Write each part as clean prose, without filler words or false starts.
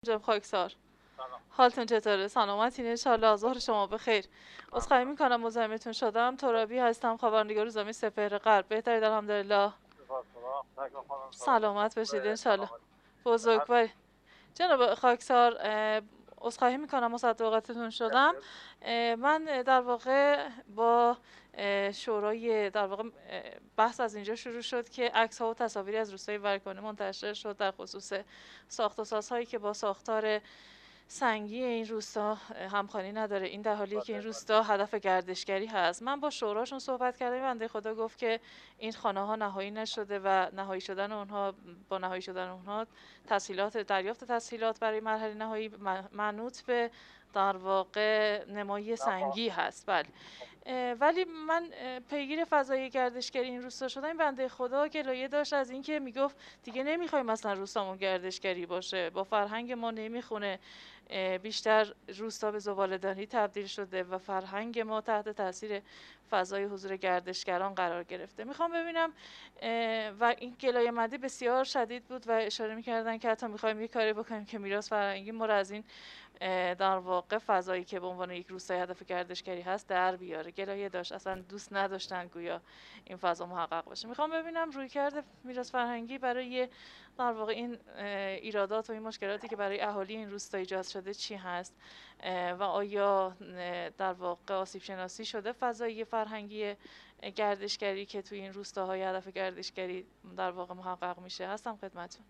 جناب خاکسار، سلام. حالتون چطوره؟ سلامتین؟ انشالله. ظهر شما بخیر. عذرخواهی ممنونم. میکنم مزاحمتون شدم. ترابی هستم، خبرنگار روزنامه سپهر غرب. بهترید الحمدلله. سپاس خدا. تک خانم سلامت سلامت باشید. باشید انشالله. سلامت. هر بزرگواری. جناب خاکسار، عذرخواهی میکنم مصدق وقتتون شدم. اختیار. من در واقع با شورای در واقع بحث از اینجا شروع شد که عکس ها و تصاویری از روستای ورکانه منتشر شد در خصوص ساخت و سازهایی که با ساختار سنگی این روستا همخوانی نداره. این در حالیه که این بله بله. روستا هدف گردشگری هست. من با شوراشون صحبت کردم. بنده خدا گفت که این خانه ها نهایی نشده و نهایی شدن اونها با نهایی شدن اونها تسهیلات دریافت تسهیلات برای مرحله نهایی منوط به در واقع نمایی اما سنگی هست. بله. ولی من پیگیر فضای گردشگری این روستا شدم. این بنده خدا گلایه داشت از اینکه میگفت دیگه نمیخوایم مثلا روستامون گردشگری باشه، با فرهنگ ما نمیخونه، بیشتر روستا به زباله‌دانی تبدیل شده و فرهنگ ما تحت تاثیر فضای حضور گردشگران قرار گرفته. میخوام ببینم و این گلایه‌مندی بسیار شدید بود و اشاره میکردن که حتی میخوایم یه کاری بکنیم که میراث فرهنگی ما رو از این در واقع فضایی که به عنوان یک روستای هدف گردشگری هست در بیاره. گلایه داشت، اصلا دوست نداشتن گویا این فضا محقق بشه. میخوام ببینم رویکرد میراث فرهنگی برای در واقع این ایرادات و این مشکلاتی که برای اهالی این روستا ایجاد شده چی هست و آیا در واقع آسیب شناسی شده فضایی فرهنگی گردشگری که توی این روستاهای هدف گردشگری در واقع محقق میشه. هستم خدمتتون.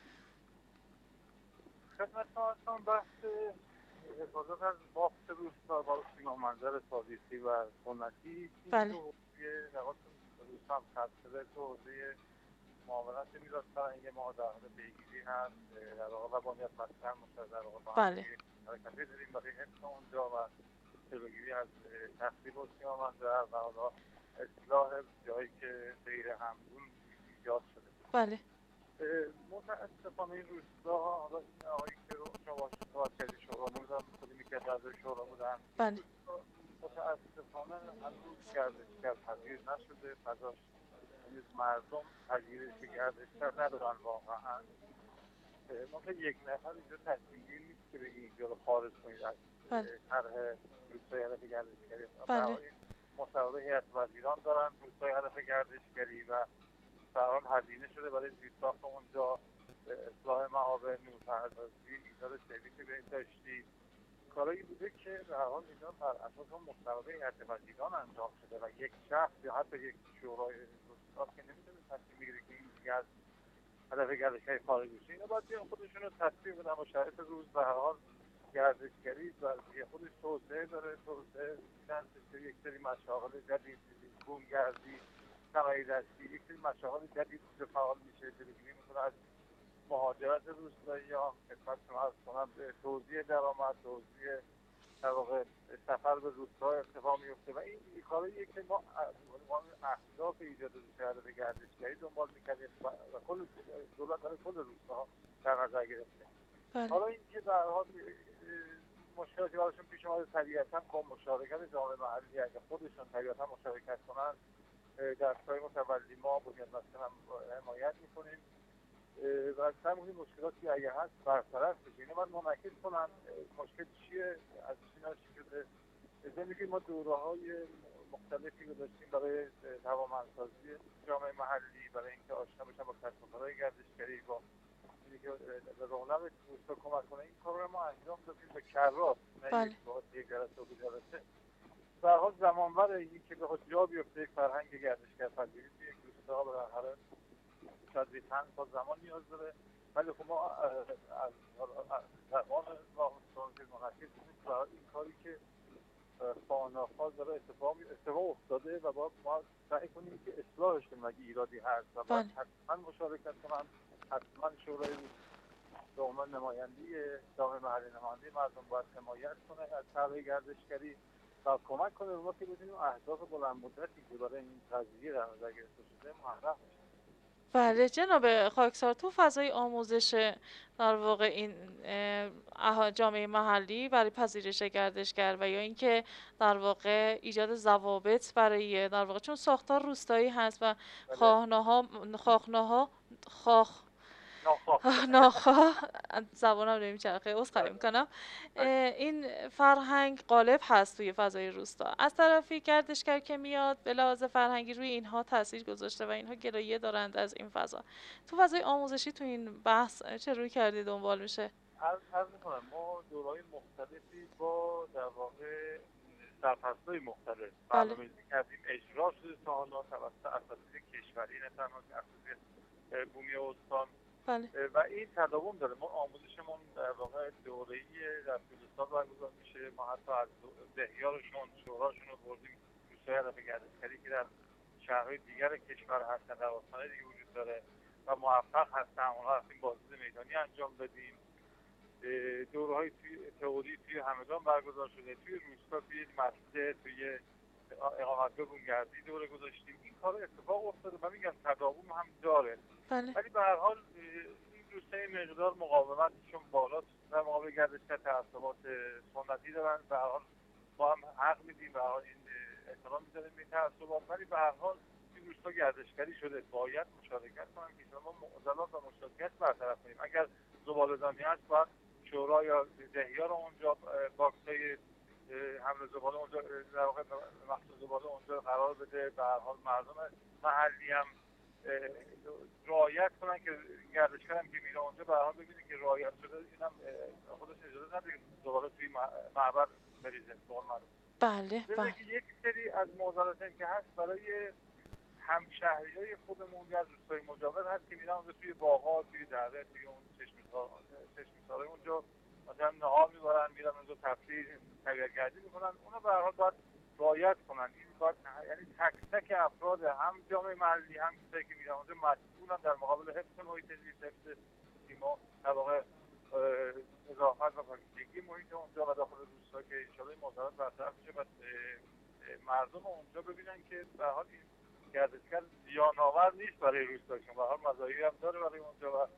خدمت شما هستم. بحث حفاظت از بافت روستا با سیما منظر تاریخی و سنتی چیزی که بله. حوزه نقاط روستا هم خط شده تو حوزه معاونت میراث فرهنگی ما در حال پیگیری هست. در واقع و باید مطرح مشترک در واقع با هم بله. دیگه حرکتی داریم برای حفظ اونجا و جلوگیری از تخریب و سیما منظر و حالا اصلاح جایی که غیر همگون ایجاد شده. بله. متاسفانه این روستا حالا این آقایی که رو شما صحبت کردی شورا نمیدونم خودی میکرد از شورا بودن این بله. روستا متاسفانه هنوز گردشگر پذیر نشده. فضاش هنوز مردم پذیرش گردشگر ندارن واقعا. مثلا یک نفر اینجا تصمیم گیر نیست که بگی اینجا رو خارج کنید از بله. طرح روستای هدف گردشگری. بله. مصوبه هیئت وزیران دارن روستای هدف گردشگری و در حال هزینه شده برای زیرساخت اونجا، اصلاح معابر، نورپردازی، ایجاد سرویس بهداشتی. کارایی بوده که در حال اینا بر اساس اون مصوبه هیئت وزیران انجام شده و یک شخص یا حتی یک شورای روستا که نمیتونه تصمیم بگیره که این دیگه از هدف گردشگری خارج بشه. اینا باید بیان خودشون رو تصمیم بدن با شرایط روز. به هر حال گردشگری وضعیت خودش توسعه داره، توسعه میدن یک سری مشاغل جدید، بومگردی، صنایع دستی، یک سری مشاغل جدید که فعال میشه، جلوگیری میکنه از مهاجرت روستایی‌ها. خدمتتون عرض کنم توزیع درآمد، توزیع در واقع سفر به روستا اتفاق میفته و این کارهاییه که ما اهداف ایجاد روستای به گردشگری دنبال میکردیم و کل دولت برای کل روستاها در نظر گرفته. بله. حالا اینکه در حال مشکلاتی براشون پیش اومده، طبیعتا با مشارکت جامعه محلی اگه خودشون طبیعتا مشارکت کنن دستگاه متولی ما باید مثلا حمایت میکنیم و سعی میکنیم مشکلاتی اگه هست برطرف بشه. اینو باید منعکس کنن مشکل چیه، از چی ناشی شده. ضمن که ما دوره‌های مختلفی رو داشتیم برای توانمندسازی جامعه محلی، برای اینکه آشنا بشن با کسب و کارهای گردشگری، با اینکه به رونق روستا کمک کنه. این کار رو ما انجام دادیم به کرات، نه بله. یک بار یک جلسه و دو جلسه. به هر حال زمانبر این که بخواد جا بیفته یک فرهنگ گردشگر پذیری توی یک روستا بالاخره شاید چند سال زمان نیاز داره. ولی خب ما از زمان واقعا که منعکس کنیم این کاری که خانه‌ها داره اتفاق افتاده و باید ما سعی کنیم که اصلاحش کنیم اگه ایرادی هست و باید بله. حتما مشارکت کنن. حتما شورای به عنوان نمایندی جامعه محلی، نماینده مردم باید حمایت کنه از طرح گردشگری و کمک کنه به ما که بتونیم اهداف بلند مدتی که برای این قضیه در نظر گرفته شده محقق بشه. بله جناب خاکسار، تو فضای آموزش در واقع این جامعه محلی برای پذیرش گردشگر و یا اینکه در واقع ایجاد ضوابط برای در واقع چون ساختار روستایی هست و بله. خواهناها ناخواه زبانم نمیچرخه، عذرخواهی میکنم. این فرهنگ غالب هست توی فضای روستا. از طرفی گردشگر که میاد به لحاظ فرهنگی روی اینها تاثیر گذاشته و اینها گرایه دارند از این فضا. تو فضای آموزشی تو این بحث چه روی کردی دنبال میشه؟ عرض میکنم ما دورهای مختلفی با در واقع سرفصل‌های مختلف بله برنامه‌ریزی کردیم، اجرا شده تا حالا توسط اساتید کشوری، نه تنها اساتید بومی استان، بله و این تداوم داره. ما آموزشمون در واقع دوره‌ای در طول سال برگزار میشه. ما حتی از دهیارشون شوراشون رو بردیم روستای هدف گردشگری که در شهرهای دیگر کشور هستن، در استان‌های دیگه وجود داره و موفق هستن. اونها رفتیم بازدید میدانی انجام بدیم. دوره‌های توی تئوری توی همدان برگزار شده، توی روستا توی مسجد، توی اقامتگاه بومگردی دوره گذاشتیم. این کار اتفاق افتاده و میگم تداوم هم داره. بله ولی به هر حال این روستای مقدار مقاومتشون بالاست در مقابل گردشگر، تعصبات سنتی دارن. به هر حال ما هم حق میدیم، به هر حال این احترام میذاریم به تعصبات، ولی به هر حال این روستا گردشگری شده، باید مشارکت کنن که شما معضلات و مشارکت برطرف کنیم. اگر زباله‌دانی هست باید شورا یا دهیار اونجا باکسای حمل زباله اونجا در واقع مخصوص زباله اونجا قرار بده. به هر حال مردم محلی هم رعایت کنن که گردشگر هم که میره اونجا به هر حال ببینه که رعایت شده. اینم خودش اجازه نده که زباله توی معبر بریزه. بله بله که یک سری از معضلاتی که هست برای همشهریای خودمون یا دوستای مجاور هست که میرن اونجا توی باغ‌ها، توی دره، توی اون چشم‌سارای اونجا مثلا نهار میبرن، میرن اونجا تفریح طبیعت‌گردی میکنن. اونا به هر حال باید رعایت کنن. این باید یعنی تک تک افراد هم جامعه محلی هم کسایی که میرن اونجا مسئولن در مقابل حفظ محیط زیست، حفظ سیما، در واقع نظافت و پاکیزگی محیط اونجا و داخل روستا که ان شاءالله این معضلات برطرف بشه و مردم اونجا ببینن که به هر حال این گردشگر زیان‌آور نیست برای روستاشون، به هر حال مزایایی هم داره برای اونجا و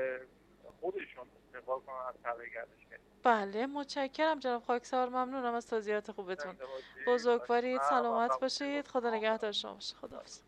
خودشون استقبال کنن از طرح گردشگری. بله متشکرم جناب خاکسار، ممنونم از توضیحات خوبتون. بزرگوارید، سلامت باشید، خدا نگهدار شما باشه. خداحافظ.